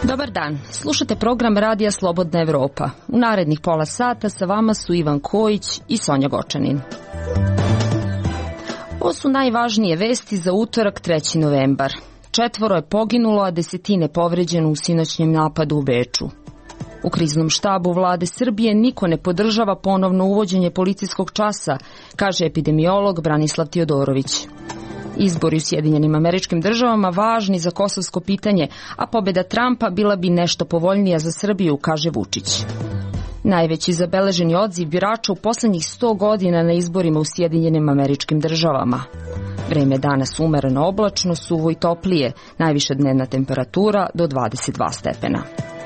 Dobar dan, slušate program Radija Slobodna Evropa. U narednih pola sata sa vama su Ivan Kojić i Sonja Gočanin. Ovo su najvažnije vesti za utorak 3. novembar. 4 je poginulo, a desetine povređeno u sinoćnjem napadu u Beču. U kriznom štabu vlade Srbije niko ne podržava ponovno uvođenje policijskog časa, kaže epidemiolog Branislav Tiodorović. Izbori u Sjedinjenim Američkim Državama važni za kosovsko pitanje, a pobjeda Trumpa bila bi nešto povoljnija za Srbiju, kaže Vučić. Najveći zabeleženi odziv birača u poslednjih 100 godina na izborima u Sjedinjenim Američkim Državama. Vreme danas umereno oblačno, suvo i toplije, najviša dnevna temperatura do 22 stepena.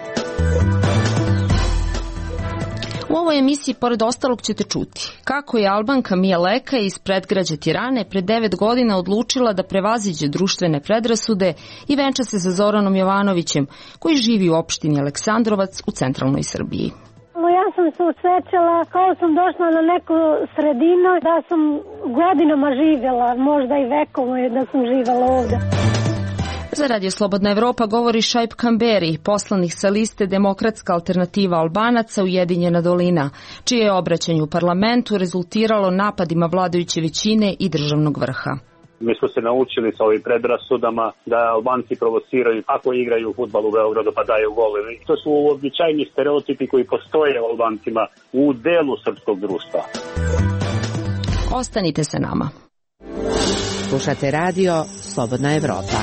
U ovoj emisiji, pored ostalog, ćete čuti kako je Albanka Mija Leka iz predgrađa Tirane pred 9 godina odlučila da prevaziđe društvene predrasude i venča se sa Zoranom Jovanovićem, koji živi u opštini Aleksandrovac u centralnoj Srbiji. Ja sam se osjećala kao sam došla na neku sredinu, da sam godinama živjela, možda i vekovo je da sam živjela ovdje. Za Radio Slobodna Evropa govori Šaip Kamberi, poslanik sa liste Demokratska alternativa Albanaca Ujedinjena dolina, čije je obraćanje u parlamentu rezultiralo napadima vladajuće većine i državnog vrha. Mi smo se naučili sa ovim predrasudama da Albanci provociraju ako igraju fudbal u Beogradu pa daju golove. To su uobičajeni stereotipi koji postoje u Albancima u delu srpskog društva. Ostanite sa nama. Slušate Radio Slobodna Evropa.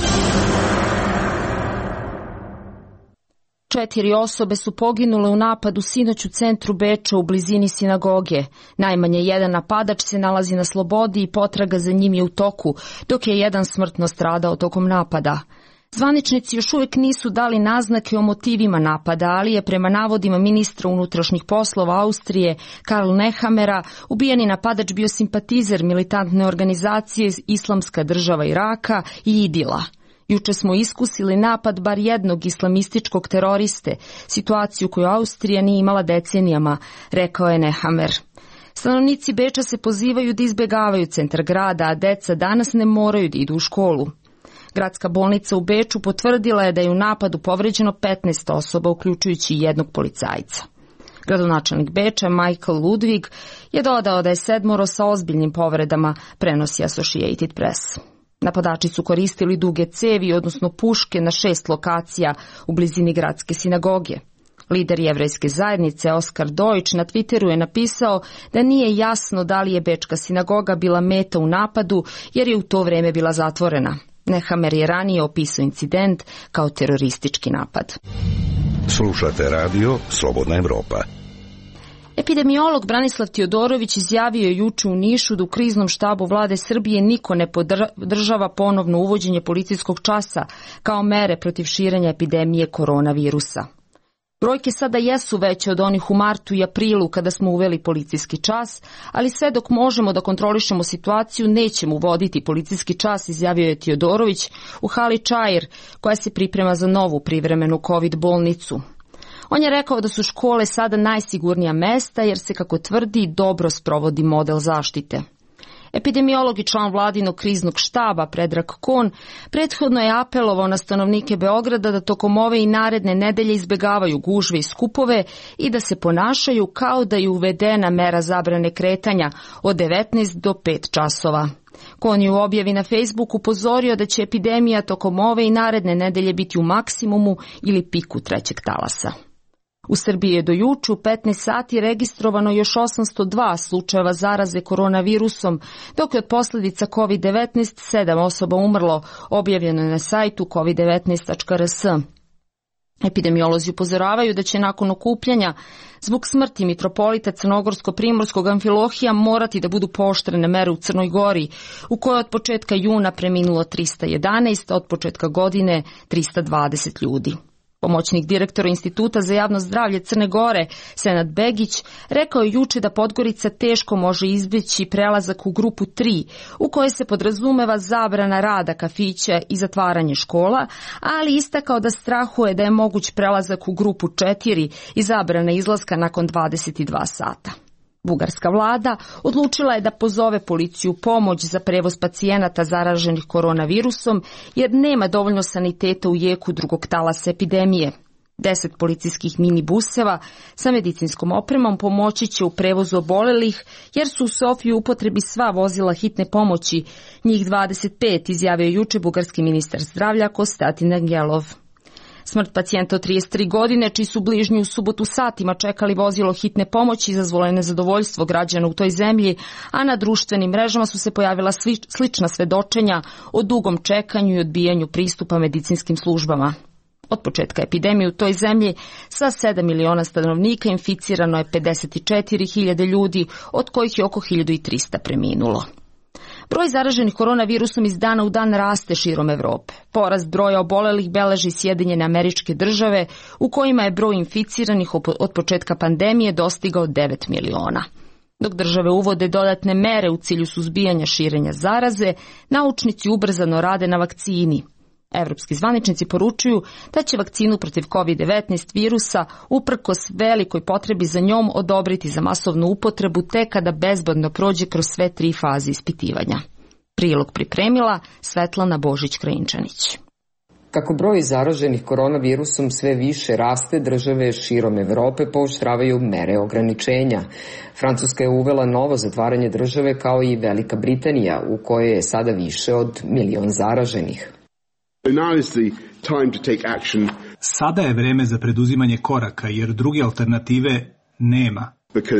4 osobe su poginule u napadu sinoć u centru Beča u blizini sinagoge. Najmanje jedan napadač se nalazi na slobodi i potraga za njim je u toku, dok je jedan smrtno stradao tokom napada. Zvaničnici još uvijek nisu dali naznake o motivima napada, ali je prema navodima ministra unutrašnjih poslova Austrije Karl Nehammera ubijeni napadač bio simpatizer militantne organizacije Islamska država Iraka i IDIL-a. Juče smo iskusili napad bar jednog islamističkog teroriste, situaciju koju Austrija nije imala decenijama, rekao je Nehammer. Stanovnici Beča se pozivaju da izbjegavaju centar grada, a deca danas ne moraju da idu u školu. Gradska bolnica u Beču potvrdila je da je u napadu povređeno 15 osoba, uključujući i jednog policajca. Gradonačelnik Beča, Michael Ludwig, je dodao da je 7 sa ozbiljnim povredama, prenosi Associated Press. Napadači su koristili duge cevi, odnosno puške, na 6 lokacija u blizini gradske sinagoge. Lider jevrejske zajednice Oskar Deutsch na Twitteru je napisao da nije jasno da li je bečka sinagoga bila meta u napadu, jer je u to vreme bila zatvorena. Nehammer je ranije opisao incident kao teroristički napad. Slušate Radio Slobodna Evropa. Epidemiolog Branislav Tiodorović izjavio juče u Nišu da u kriznom štabu vlade Srbije niko ne podržava ponovno uvođenje policijskog časa kao mere protiv širenja epidemije koronavirusa. Brojke sada jesu veće od onih u martu i aprilu kada smo uveli policijski čas, ali sve dok možemo da kontrolišemo situaciju nećemo uvoditi policijski čas, izjavio je Tiodorović u hali Čair, koja se priprema za novu privremenu COVID bolnicu. On je rekao da su škole sada najsigurnija mesta jer se, kako tvrdi, dobro sprovodi model zaštite. Epidemiolog i član vladinog kriznog štaba Predrag Kon prethodno je apelovao na stanovnike Beograda da tokom ove i naredne nedelje izbjegavaju gužve i skupove i da se ponašaju kao da je uvedena mera zabrane kretanja od 19 do 5 časova. Kon je u objavi na Facebooku upozorio da će epidemija tokom ove i naredne nedelje biti u maksimumu ili piku trećeg talasa. U Srbiji je do juče u 15 sati registrovano još 802 slučajeva zaraze koronavirusom, dok je od posljedica COVID-19 7 osoba umrlo, objavljeno je na sajtu covid19.rs. Epidemiolozi upozoravaju da će nakon okupljanja zbog smrti mitropolita Crnogorsko-Primorskog Amfilohija morati da budu pooštrene mere u Crnoj Gori, u kojoj od početka juna preminulo 311, a od početka godine 320 ljudi. Pomoćnik direktora Instituta za javno zdravlje Crne Gore, Senad Begić, rekao je juče da Podgorica teško može izbjeći prelazak u grupu 3, u kojoj se podrazumeva zabrana rada kafića i zatvaranje škola, ali istakao da strahuje da je moguć prelazak u grupu 4 i zabrana izlaska nakon 22 sata. Bugarska vlada odlučila je da pozove policiju u pomoć za prevoz pacijenata zaraženih koronavirusom jer nema dovoljno saniteta u jeku drugog talasa epidemije. 10 policijskih minibuseva sa medicinskom opremom pomoći će u prevozu obolelih, jer su u Sofiji u upotrebi sva vozila hitne pomoći, njih 25, izjavio juče bugarski ministar zdravlja Konstantin Angelov. Smrt pacijenta od 33 godine, čiji su bližnji u subotu satima čekali vozilo hitne pomoći, izazvalo je nezadovoljstvo građana u toj zemlji, a na društvenim mrežama su se pojavila slična svedočenja o dugom čekanju i odbijanju pristupa medicinskim službama. Od početka epidemije u toj zemlji sa 7 miliona stanovnika inficirano je 54.000 ljudi, od kojih je oko 1.300 preminulo. Broj zaraženih koronavirusom iz dana u dan raste širom Evrope. Porast broja obolelih beleži Sjedinjene Američke Države, u kojima je broj inficiranih od početka pandemije dostigao 9 miliona. Dok države uvode dodatne mere u cilju suzbijanja širenja zaraze, naučnici ubrzano rade na vakcini. Evropski zvaničnici poručuju da će vakcinu protiv COVID-19 virusa, uprkos velikoj potrebi za njom, odobriti za masovnu upotrebu tek kada bezbedno prođe kroz sve 3 faze ispitivanja. Prilog pripremila Svetlana Božić-Krajinčanić. Kako broj zaraženih koronavirusom sve više raste, države širom Evrope pooštravaju mere ograničenja. Francuska je uvela novo zatvaranje države, kao i Velika Britanija, u kojoj je sada više od 1 milion zaraženih. Sada je vreme za preduzimanje koraka, jer druge alternative nema.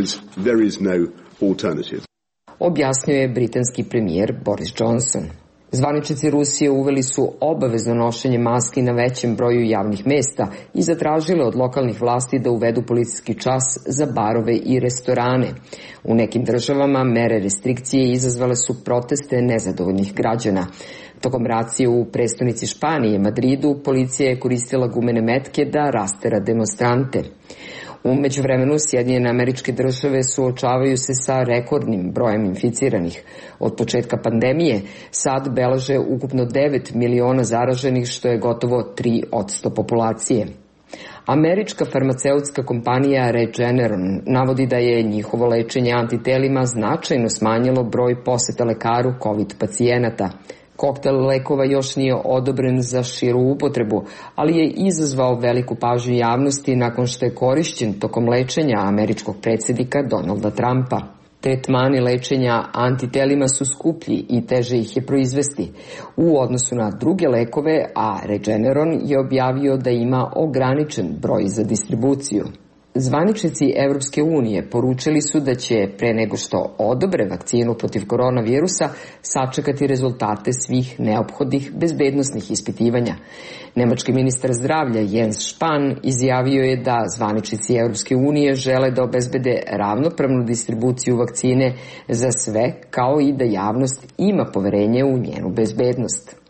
Objasnio je britanski premijer Boris Johnson. Zvaničnici Rusije uveli su obavezno nošenje maski na većem broju javnih mesta i zatražile od lokalnih vlasti da uvedu policijski čas za barove i restorane. U nekim državama mere restrikcije izazvale su proteste nezadovoljnih građana. Tokom racije u prestonici Španije, Madridu, policija je koristila gumene metke da rastera demonstrante. U međuvremenu Sjedinjene Američke Države suočavaju se sa rekordnim brojem inficiranih. Od početka pandemije sad beleže ukupno 9 miliona zaraženih, što je gotovo 3% populacije. Američka farmaceutska kompanija Regeneron navodi da je njihovo lečenje antitelima značajno smanjilo broj poseta lekaru COVID pacijenata. Koktel lekova još nije odobren za širu upotrebu, ali je izazvao veliku pažnju javnosti nakon što je korišćen tokom lečenja američkog predsjednika Donalda Trumpa. Tretmani lečenja antitelima su skuplji i teže ih je proizvesti u odnosu na druge lekove, a Regeneron je objavio da ima ograničen broj za distribuciju. Zvaničnici Evropske unije poručili su da će, pre nego što odobre vakcinu protiv koronavirusa, sačekati rezultate svih neophodnih bezbednosnih ispitivanja. Nemački ministar zdravlja Jens Spahn izjavio je da zvaničnici Evropske unije žele da obezbede ravnopravnu distribuciju vakcine za sve, kao i da javnost ima poverenje u njenu bezbednost.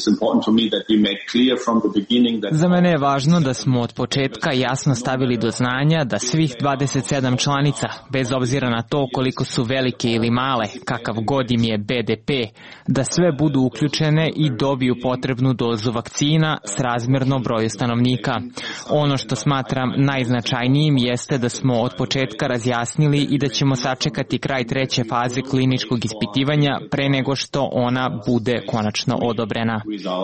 Za mene je važno da smo od početka jasno stavili do znanja da svih 27 članica, bez obzira na to koliko su velike ili male, kakav god im je BDP, da sve budu uključene i dobiju potrebnu dozu vakcina srazmjerno broju stanovnika. Ono što smatram najznačajnijim jeste da smo od početka razjasnili i da ćemo sačekati kraj 3. faze kliničkog ispitivanja pre nego što ona bude konačno odobrena.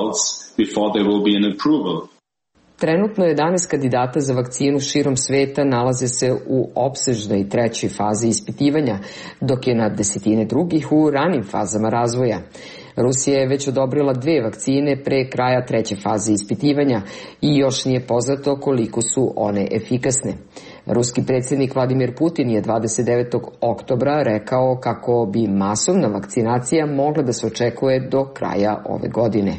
Trenutno 11 kandidata za vakcinu širom sveta nalaze se u opsežnoj 3. fazi ispitivanja, dok je na desetine drugih u ranim fazama razvoja. Rusija je već odobrila 2 vakcine pre kraja 3. faze ispitivanja i još nije poznato koliko su one efikasne. Ruski predsjednik Vladimir Putin je 29. oktobra rekao kako bi masovna vakcinacija mogla da se očekuje do kraja ove godine.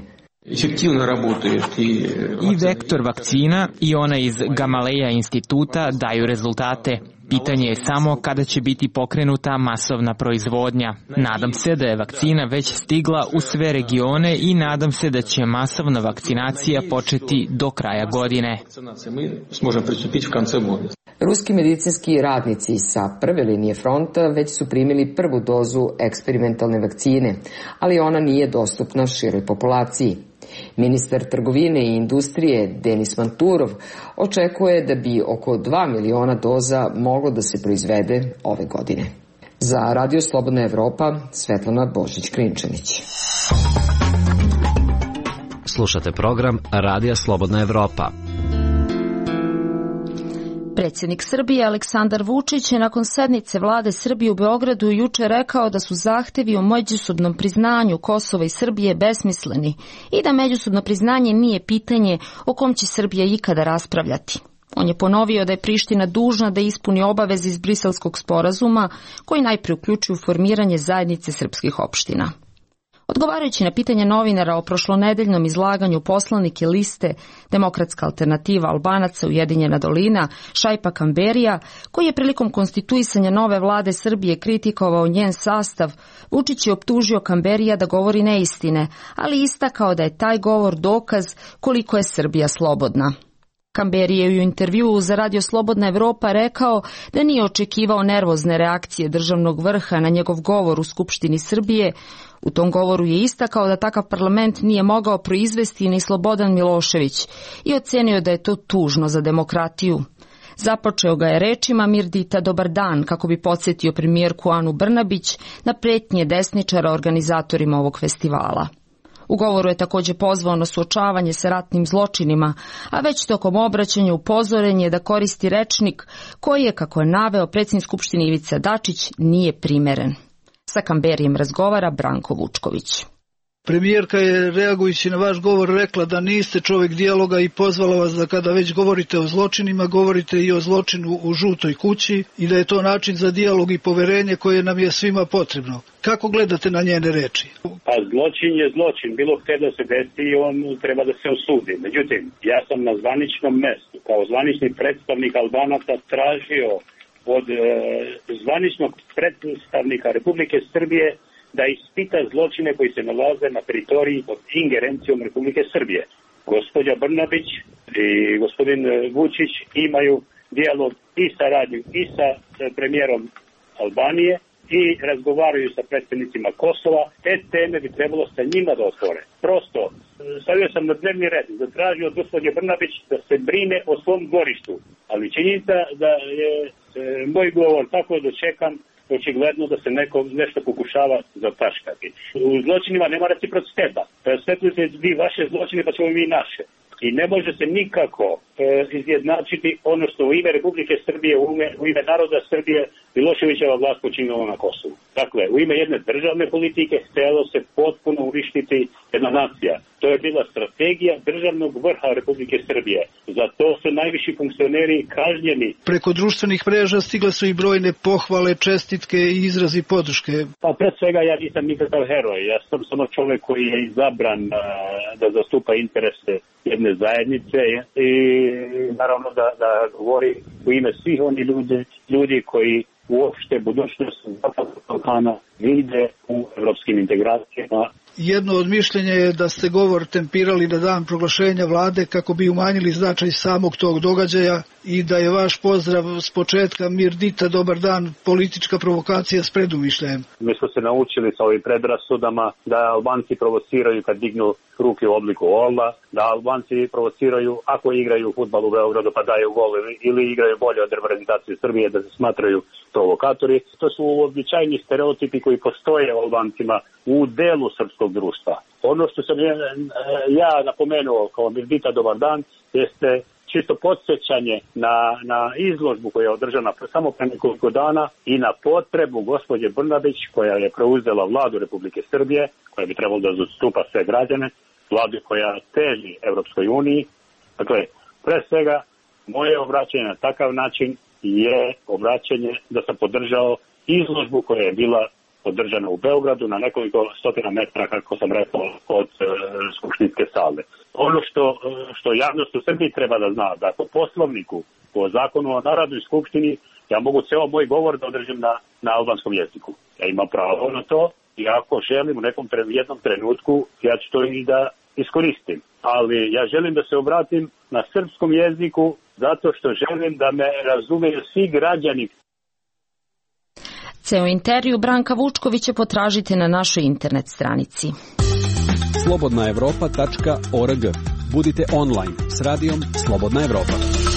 I vektor vakcina i ona iz Gamaleja instituta daju rezultate. Pitanje je samo kada će biti pokrenuta masovna proizvodnja. Nadam se da je vakcina već stigla u sve regione i nadam se da će masovna vakcinacija početi do kraja godine. Ruski medicinski radnici sa prve linije fronta već su primili prvu dozu eksperimentalne vakcine, ali ona nije dostupna široj populaciji. Ministar trgovine i industrije Denis Manturov očekuje da bi oko 2 miliona doza moglo da se proizvede ove godine. Za Radio Slobodna Evropa, Svetlana Božić-Krinčanić. Slušate program Radija Slobodna Evropa. Predsjednik Srbije Aleksandar Vučić je nakon sednice vlade Srbije u Beogradu juče rekao da su zahtevi o međusobnom priznanju Kosova i Srbije besmisleni i da međusobno priznanje nije pitanje o kom će Srbija ikada raspravljati. On je ponovio da je Priština dužna da ispuni obaveze iz Briselskog sporazuma koji najprije uključuju formiranje zajednice srpskih opština. Odgovarajući na pitanje novinara o prošlonedeljnom izlaganju poslanike liste Demokratska alternativa Albanaca Ujedinjena dolina Šaipa Kamberija, koji je prilikom konstituisanja nove vlade Srbije kritikovao njen sastav, Vučić je optužio Kamberija da govori neistine, ali istakao da je taj govor dokaz koliko je Srbija slobodna. Kamberi je u intervjuu za Radio Slobodna Evropa rekao da nije očekivao nervozne reakcije državnog vrha na njegov govor u Skupštini Srbije. U tom govoru je istakao da takav parlament nije mogao proizvesti ni Slobodan Milošević i ocenio da je to tužno za demokratiju. Započeo ga je rečima Mirdita dobar dan, kako bi podsjetio premijerku Anu Brnabić na pretnje desničara organizatorima ovog festivala. U govoru je također pozvao na suočavanje sa ratnim zločinima, a već tokom obraćanja upozoren je da koristi rečnik koji je, kako je naveo predsjednik Skupštine Ivica Dačić, nije primeren. Sa Kamberijem razgovara Branko Vučković. Premijerka je, reagujući na vaš govor, rekla da niste čovjek dijaloga i pozvala vas da kada već govorite o zločinima, govorite i o zločinu u žutoj kući i da je to način za dijalog i poverenje koje nam je svima potrebno. Kako gledate na njene reči? Pa zločin je zločin. Bilo gde da se desi i on treba da se osudi. Međutim, ja sam na zvaničnom mestu, kao zvanični predstavnik Albanaca, tražio od zvaničnog predstavnika Republike Srbije da ispita zločine koji se nalaze na teritoriji pod ingerencijom Republike Srbije. Gospođa Brnabić i gospodin Vučić imaju dijalog i saradnju i sa premijerom Albanije i razgovaraju sa predstavnicima Kosova. Te teme bi trebalo sa njima da otvore. Prosto, stavio sam na dnevni red, zatražio od gospođe Brnabić da se brine o svom dvorištu. Ali činjenica da je moj govor tako dočekan, očigledno da se nešto pokušava zataškati. U zločinima nema reciprociteta. Svetujete vi vaše zločine, pa ćemo mi naše. I ne može se nikako izjednačiti ono što u ime Republike Srbije, u ime naroda Srbije Miloševićeva vlast počinila na Kosovu. Dakle, u ime jedne državne politike htjelo se potpuno uništiti jedna nacija. To je bila strategija državnog vrha Republike Srbije. Za to su najviši funkcioneri kažnjeni. Preko društvenih mreža stigle su i brojne pohvale, čestitke i izrazi podrške. Pa pred svega ja nisam nikakav heroj. Ja sam samo čovjek koji je izabran da zastupa interese jedne zajednice i naravno da govori u ime svih oni ljudi koji uopšte budućnost Zapadnog Balkana vide u evropskim integracijama. Jedno od mišljenja je da ste govor tempirali na dan proglašenja vlade kako bi umanjili značaj samog tog događaja i da je vaš pozdrav s početka Mirdita dobar dan politička provokacija s predumišljajem. Mi smo se naučili sa ovim predrasudama da Albanci provociraju kad dignu ruke u obliku ola, da Albanci provociraju ako igraju fudbal u Beogradu pa daju gol ili igraju bolje od reprezentacije Srbije, da se smatraju provokatori. To su uobičajeni stereotipi koji postoje u Albancima u delu srpskog društva. Ono što sam ja napomenuo kao Mirdita dobar dan jeste čisto podsjećanje na izložbu koja je održana samo pre nekoliko dana i na potrebu gospođe Brnabić koja je preuzela vladu Republike Srbije, koja bi trebalo da zastupa sve građane, vladu koja teži Evropskoj uniji. Dakle, pre svega, moje obraćanje na takav način je obraćanje da sam podržao izložbu koja je bila održana u Beogradu na nekoliko stotina metara, kako sam rekao, od skupštinske sale. Ono što javnost u Srbiji treba da zna, da po poslovniku, po zakonu o Narodnoj skupštini, ja mogu ceo moj govor da održim na albanskom jeziku. Ja imam pravo na to i ako želim u jednom trenutku, ja ću to i da iskoristim. Ali ja želim da se obratim na srpskom jeziku zato što želim da me razumeju svi građani. Ceo intervju Branka Vučkovića potražite na našoj internet stranici. slobodnaevropa.org. Budite online s radijom Slobodna Evropa.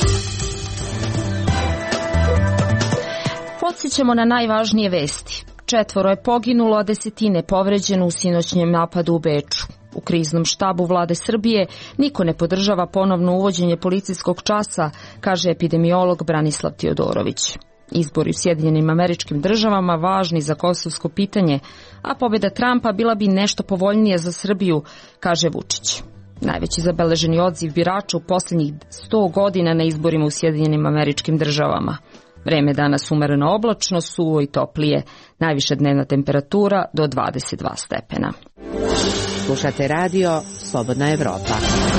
Podsjećamo na najvažnije vesti. 4 je poginulo, a desetine povređeno u sinoćnjem napadu u Beču. U kriznom štabu vlade Srbije niko ne podržava ponovno uvođenje policijskog časa, kaže epidemiolog Branislav Tiodorović. Izbori u Sjedinjenim Američkim Državama važni za kosovsko pitanje, a pobjeda Trumpa bila bi nešto povoljnije za Srbiju, kaže Vučić. Najveći zabeleženi odziv birača u posljednjih 100 godina na izborima u Sjedinjenim Američkim Državama. Vreme danas umereno oblačno, suvo i toplije. Najviša dnevna temperatura do 22 stepena. Slušate radio Slobodna Evropa.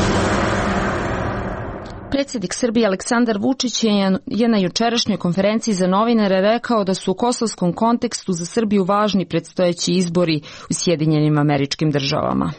Predsjednik Srbije Aleksandar Vučić je na jučerašnjoj konferenciji za novinare rekao da su u kosovskom kontekstu za Srbiju važni predstojeći izbori u Sjedinjenim Američkim Državama.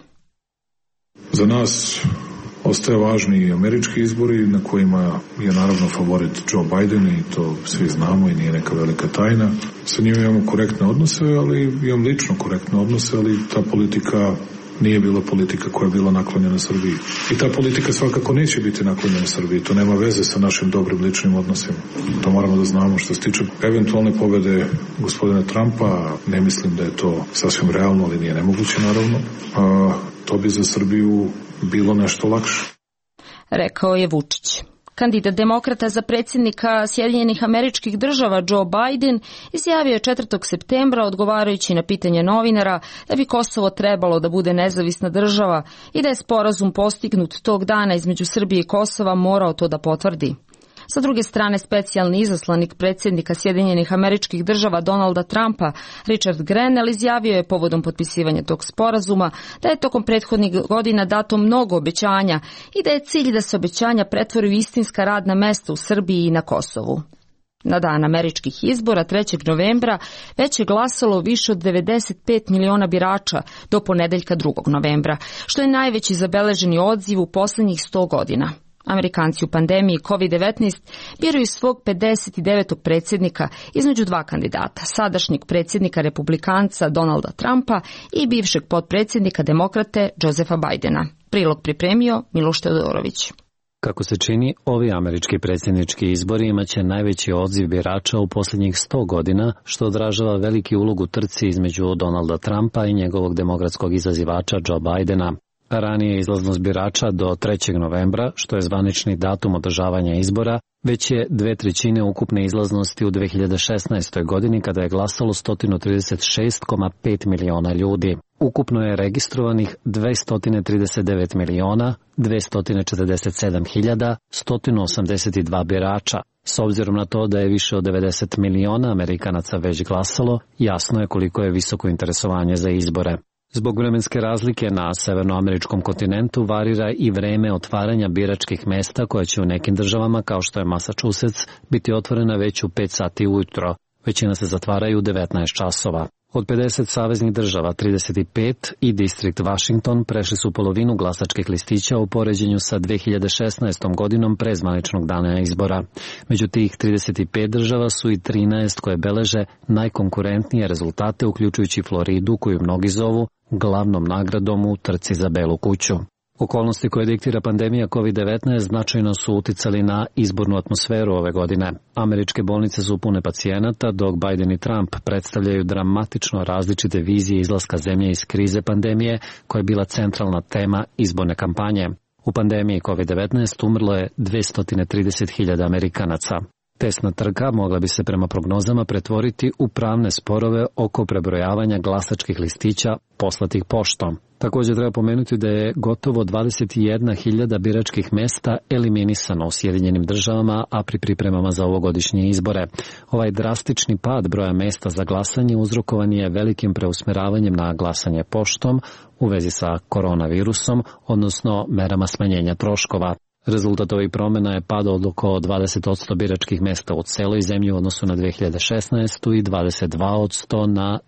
Za nas ostaje važni i američki izbori na kojima je naravno favorit Joe Biden i to svi znamo i nije neka velika tajna. Sa njim imamo korektne odnose, ali imam lično korektne odnose, ali ta politika nije bila politika koja je bila naklonjena Srbiji. I ta politika svakako neće biti naklonjena Srbiji. To nema veze sa našim dobrim ličnim odnosima. To moramo da znamo. Što se tiče eventualne pobjede gospodina Trumpa, ne mislim da je to sasvim realno, ali nije nemoguće naravno. To bi za Srbiju bilo nešto lakše. Rekao je Vučić. Kandidat demokrata za predsjednika Sjedinjenih Američkih Država Joe Biden izjavio je 4. septembra odgovarajući na pitanje novinara da bi Kosovo trebalo da bude nezavisna država i da je sporazum postignut tog dana između Srbije i Kosova morao to da potvrdi. Sa druge strane, specijalni izaslanik predsjednika Sjedinjenih Američkih Država Donalda Trumpa, Richard Grenell, izjavio je povodom potpisivanja tog sporazuma da je tokom prethodnih godina dato mnogo obećanja i da je cilj da se obećanja pretvori u istinska radna mesta u Srbiji i na Kosovu. Na dan američkih izbora 3. novembra već je glasalo više od 95 miliona birača do ponedeljka 2. novembra, što je najveći zabeleženi odziv u posljednjih 100 godina. Amerikanci u pandemiji COVID-19 biraju svog 59. predsjednika između dva kandidata, sadašnjeg predsjednika republikanca Donalda Trumpa i bivšeg potpredsjednika demokrate Josefa Bidena. Prilog pripremio Miloš Teodorović. Kako se čini, ovi američki predsjednički izbori imaće najveći odziv birača u posljednjih 100 godina, što odražava veliki ulog u trci između Donalda Trumpa i njegovog demokratskog izazivača Joe Bidena. Ranije izlaznost birača do 3. novembra, što je zvanični datum održavanja izbora, već je 2/3 ukupne izlaznosti u 2016. godini kada je glasalo 136,5 miliona ljudi. Ukupno je registrovanih 239 miliona 247 hiljada 182 birača. S obzirom na to da je više od 90 miliona Amerikanaca već glasalo, jasno je koliko je visoko interesovanje za izbore. Zbog vremenske razlike na severnoameričkom kontinentu varira i vreme otvaranja biračkih mesta koja će u nekim državama, kao što je Massachusetts, biti otvorena već u 5 sati ujutro. Većina se zatvaraju u 19 časova. Od 50 saveznih država, 35 i distrikt Washington prešli su polovinu glasačkih listića u poređenju sa 2016. godinom pre zvaničnog dana izbora. Među tih 35 država su i 13 koje beleže najkonkurentnije rezultate, uključujući Floridu, koju mnogi zovu glavnom nagradom u trci za Belu kuću. Okolnosti koje diktira pandemija COVID-19 značajno su uticali na izbornu atmosferu ove godine. Američke bolnice su pune pacijenata, dok Biden i Trump predstavljaju dramatično različite vizije izlaska zemlje iz krize pandemije, koja je bila centralna tema izborne kampanje. U pandemiji COVID-19 umrlo je 230.000 Amerikanaca. Tesna trka mogla bi se prema prognozama pretvoriti u pravne sporove oko prebrojavanja glasačkih listića poslatih poštom. Također treba pomenuti da je gotovo 21.000 biračkih mesta eliminisano u Sjedinjenim Državama, a pri pripremama za ovogodišnje izbore. Ovaj drastični pad broja mesta za glasanje uzrokovan je velikim preusmeravanjem na glasanje poštom u vezi sa koronavirusom, odnosno merama smanjenja troškova. Rezultat ovih promjena je pad od oko 20% biračkih mesta u celoj zemlji u odnosu na 2016. i 22% na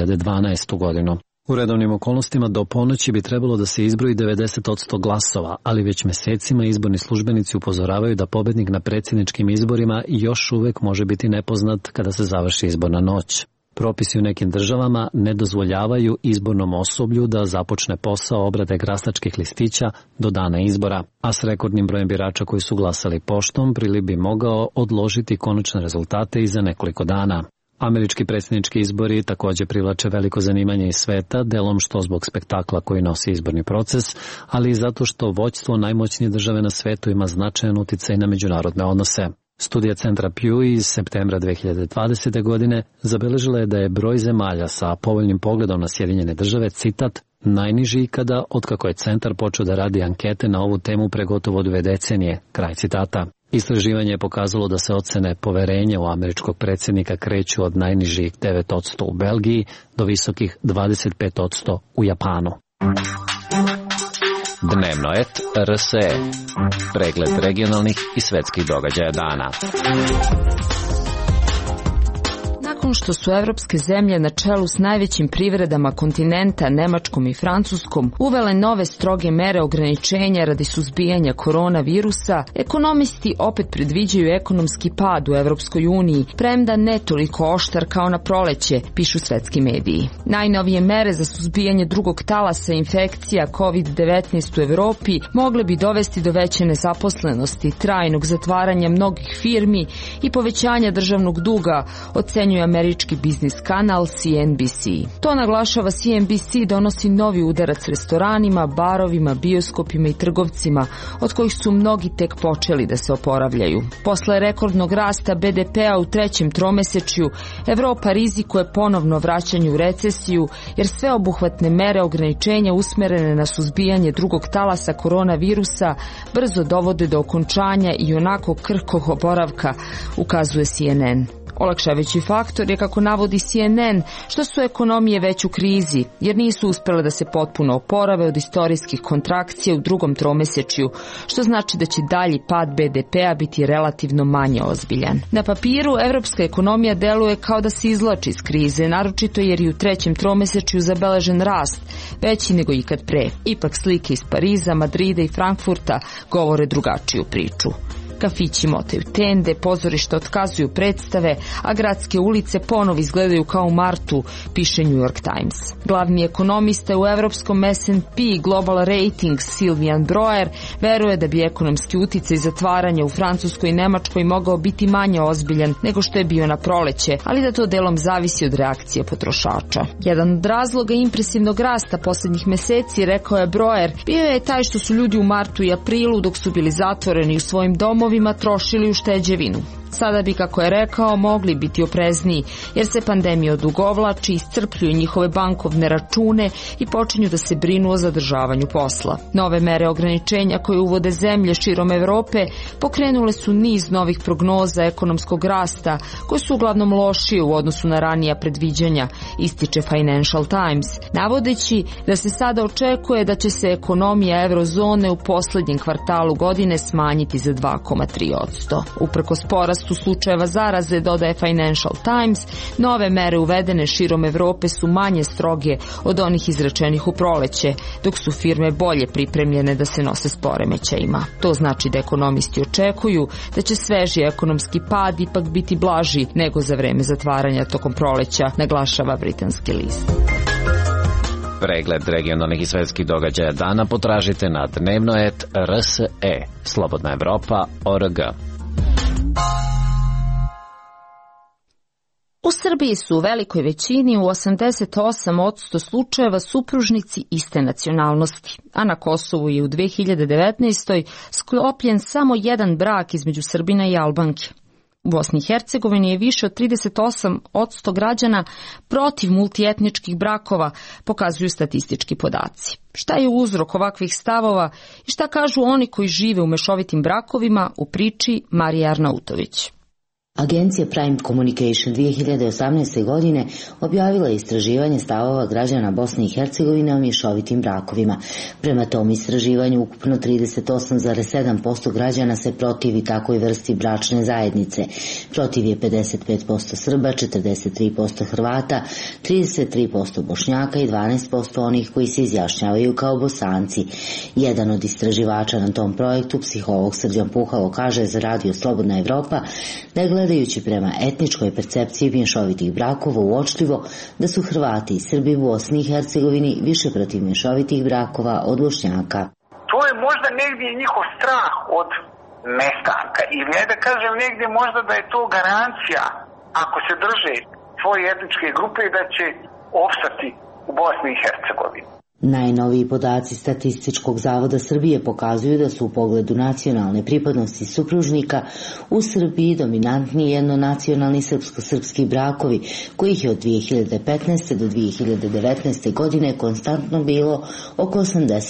2012. godinu. U redovnim okolnostima do ponoći bi trebalo da se izbroji 90% glasova, ali već mesecima izborni službenici upozoravaju da pobednik na predsjedničkim izborima još uvek može biti nepoznat kada se završi izborna noć. Propisi u nekim državama ne dozvoljavaju izbornom osoblju da započne posao obrade glasačkih listića do dana izbora, a s rekordnim brojem birača koji su glasali poštom priliv bi mogao odložiti konačne rezultate i za nekoliko dana. Američki predsjednički izbori također privlače veliko zanimanje iz sveta, delom što zbog spektakla koji nosi izborni proces, ali i zato što vođstvo najmoćnije države na svetu ima značajan uticaj na međunarodne odnose. Studija centra Pew iz septembra 2020. godine zabeležila je da je broj zemalja sa povoljnim pogledom na Sjedinjene države, citat, najniži ikada otkako je centar počeo da radi ankete na ovu temu pre gotovo 2 decenije, kraj citata. Istraživanje je pokazalo da se ocene poverenja u američkog predsjednika kreću od najnižih 9% u Belgiji do visokih 25% u Japanu. Dnevno et RSE. Pregled regionalnih i svetskih događaja dana. Nakon što su evropske zemlje na čelu s najvećim privredama kontinenta, Nemačkom i Francuskom, uvele nove stroge mere ograničenja radi suzbijanja koronavirusa, ekonomisti opet predviđaju ekonomski pad u Evropskoj uniji, premda ne toliko oštar kao na proleće, pišu svetski mediji. Najnovije mere za suzbijanje drugog talasa infekcija COVID-19 u Evropi mogle bi dovesti do veće nezaposlenosti, trajnog zatvaranja mnogih firmi i povećanja državnog duga, ocenjuje američki biznis kanal CNBC. To naglašava CNBC donosi novi udarac restoranima, barovima, bioskopima i trgovcima, od kojih su mnogi tek počeli da se oporavljaju. Posle rekordnog rasta BDP-a u 3. tromesečju, Evropa rizikuje ponovno vraćanje u recesiju, jer sveobuhvatne mere ograničenja usmerene na suzbijanje drugog talasa koronavirusa brzo dovode do okončanja i onako krhkog oporavka, ukazuje CNN. Olakšavajući faktor je, kako navodi CNN, što su ekonomije već u krizi, jer nisu uspjele da se potpuno oporave od istorijskih kontrakcija u 2. tromesečju, što znači da će dalji pad BDP-a biti relativno manje ozbiljan. Na papiru, evropska ekonomija deluje kao da se izvlači iz krize, naročito jer je u 3. tromesečju zabeležen rast, veći nego ikad pre. Ipak slike iz Pariza, Madrida i Frankfurta govore drugačiju priču. Kafići motaju tende, pozorišta otkazuju predstave, a gradske ulice ponovo izgledaju kao u martu, piše New York Times. Glavni ekonomista u evropskom S&P Global Ratings Sylvian Broer veruje da bi ekonomski uticaj zatvaranja u Francuskoj i Nemačkoj mogao biti manje ozbiljan nego što je bio na proleće, ali da to delom zavisi od reakcije potrošača. Jedan od razloga impresivnog rasta posljednjih meseci, rekao je Broer, bio je taj što su ljudi u martu i aprilu, dok su bili zatvoreni u svojim domovima, trošili u šteđevinu. Sada bi, kako je rekao, mogli biti oprezniji, jer se pandemija odugovlači, iscrpljuju njihove bankovne račune i počinju da se brinu o zadržavanju posla. Nove mere ograničenja koje uvode zemlje širom Evrope pokrenule su niz novih prognoza ekonomskog rasta, koje su uglavnom lošije u odnosu na ranija predviđanja, ističe Financial Times, navodeći da se sada očekuje da će se ekonomija eurozone u posljednjem kvartalu godine smanjiti za 2,3%. Uprkos porastu slučajeva zaraze, dodaje Financial Times, nove mere uvedene širom Evrope su manje stroge od onih izrečenih u proleće, dok su firme bolje pripremljene da se nose s poremećajima. To znači da ekonomisti očekuju da će sveži ekonomski pad ipak biti blaži nego za vreme zatvaranja tokom proleća, naglašava britanski list. Pregled regionalnih i svetskih događaja dana potražite na dnevno.rs.e. Slobodna Evropa.org. U Srbiji su u velikoj većini, u 88% slučajeva, supružnici iste nacionalnosti, a na Kosovu je u 2019. sklopljen samo jedan brak između Srbina i Albanke. U Bosni i Hercegovini je više od 38% građana protiv multietničkih brakova, pokazuju statistički podaci. Šta je uzrok ovakvih stavova i šta kažu oni koji žive u mešovitim brakovima, u priči Marija Arnautović. Agencija Prime Communication 2018. godine objavila je istraživanje stavova građana Bosne i Hercegovine o mješovitim brakovima. Prema tom istraživanju ukupno 38,7% građana se protivi takvoj vrsti bračne zajednice. Protiv je 55% Srba, 43% Hrvata, 33% Bošnjaka i 12% onih koji se izjašnjavaju kao Bosanci. Jedan od istraživača na tom projektu, psiholog Srđan Puhalo, kaže za Radio Slobodna Evropa da je gledajući prema etničkoj percepciji mješovitih brakova uočljivo da su Hrvati i Srbi u Bosni i Hercegovini više protiv mješovitih brakova od Bošnjaka. To je možda negdje njihov strah od nestanka ili da kažem negdje možda da je to garancija ako se drže svoje etničke grupe i da će opstati u Bosni i Hercegovini. Najnoviji podaci Statističkog zavoda Srbije pokazuju da su u pogledu nacionalne pripadnosti supružnika u Srbiji dominantni jednonacionalni srpsko-srpski brakovi, kojih je od 2015. do 2019. godine konstantno bilo oko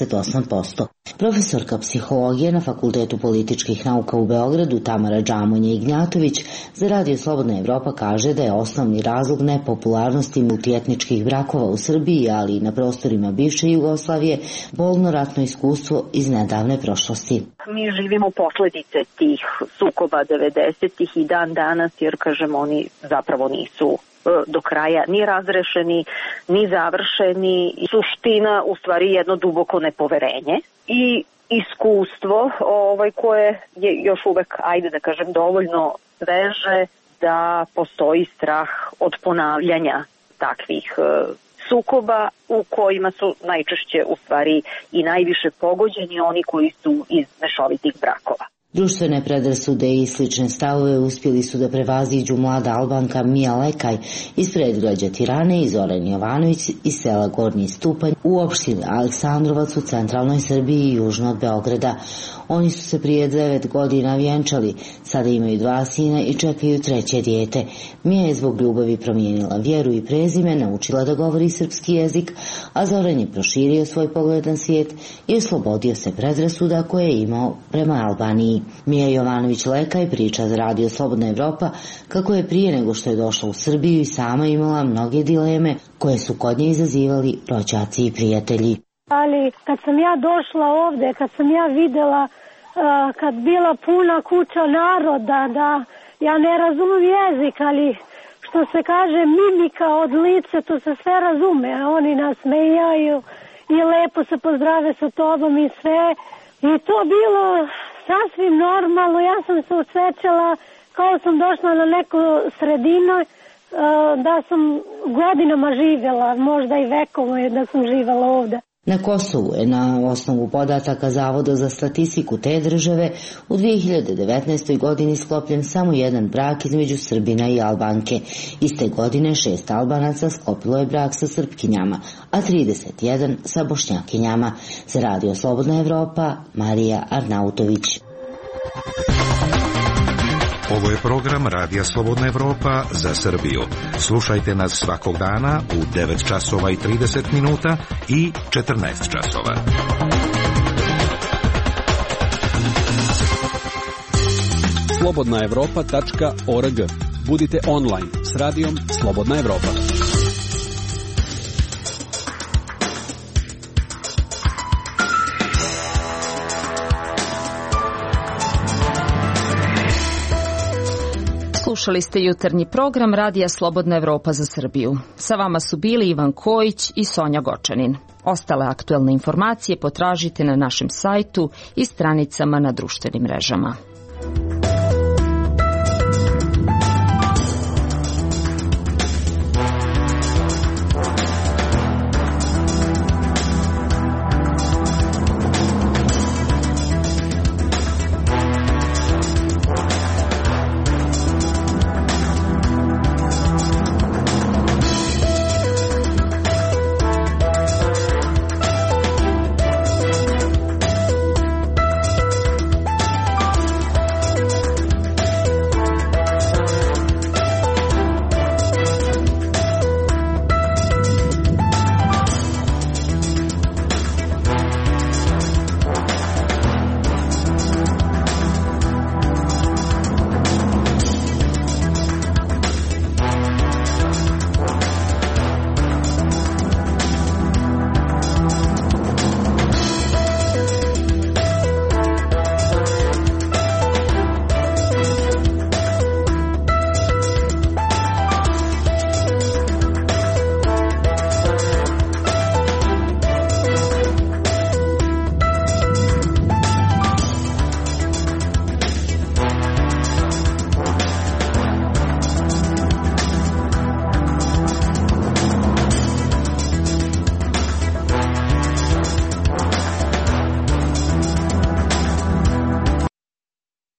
88%. Profesorka psihologije na Fakultetu političkih nauka u Beogradu Tamara Džamonja-Ignjatović za Radio Slobodna Evropa kaže da je osnovni razlog nepopularnosti multietničkih brakova u Srbiji, ali i na prostorima bivše Jugoslavije, bolno ratno iskustvo iz nedavne prošlosti. Mi živimo posledice tih sukoba 90-ih i dan danas, jer kažem oni zapravo nisu do kraja ni razrešeni, ni završeni. Suština u stvari jedno duboko nepoverenje i iskustvo koje je još uvek, ajde da kažem, dovoljno sveže da postoji strah od ponavljanja takvih sukoba u kojima su najčešće u stvari i najviše pogođeni oni koji su iz mešovitih brakova. Društvene predrasude i slične stavove uspjeli su da prevaziđu mlada Albanka Mija Lekaj iz predgrađa Tirane i Zoran Jovanović iz sela Gornji Stupanj u opštini Aleksandrovac u centralnoj Srbiji i južno od Beograda. Oni su se prije 9 godina vjenčali, sada imaju 2 sina i čekaju 3. dijete. Mija je zbog ljubavi promijenila vjeru i prezime, naučila da govori srpski jezik, a Zoran je proširio svoj pogled na svijet i oslobodio se predrasuda koje je imao prema Albaniji. Mija Jovanović-Lekaj priča za Radio Slobodna Evropa kako je prije nego što je došla u Srbiju i sama imala mnoge dileme koje su kod nje izazivali rođaci i prijatelji. Ali kad sam ja došla ovde, kad sam ja videla, kad bila puna kuća naroda, da ja ne razumem jezik, ali što se kaže mimika od lice, to se sve razume. Oni nas smejaju i lepo se pozdrave sa tobom i sve. I to bilo sasvim normalno. Ja sam se osjećala kao sam došla na neku sredinu, da sam godinama živjela, možda i vekovo je da sam živjela ovde. Na Kosovu je na osnovu podataka Zavoda za statistiku te države u 2019. godini sklopljen samo jedan brak između Srbina i Albanke. Iste godine 6 Albanaca sklopilo je brak sa Srpkinjama, a 31 sa Bošnjakinjama. Za Radio Slobodna Evropa, Marija Arnautović. Ovo je program Radija Slobodna Evropa za Srbiju. Slušajte nas svakog dana u 9 časova i 30 minuta i 14 časova. slobodnaevropa.org. Budite online s radijom Slobodna Evropa. Slušali ste jutarnji program Radija Slobodna Evropa za Srbiju. Sa vama su bili Ivan Kojić i Sonja Gočanin. Ostale aktuelne informacije potražite na našem sajtu i stranicama na društvenim mrežama.